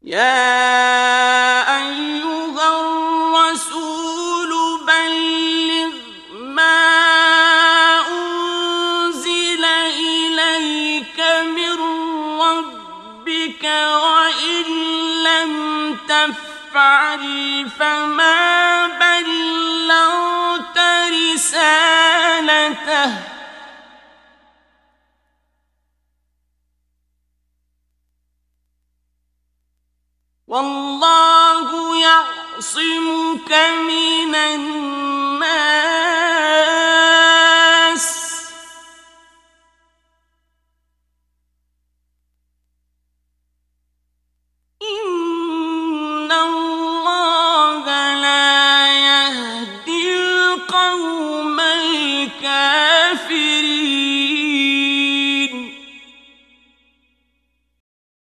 يا أيها الرسول بلغ ما أنزل إليك من ربك وإن لم تفعل فما بلغت رسالته والله يعصمك من الناس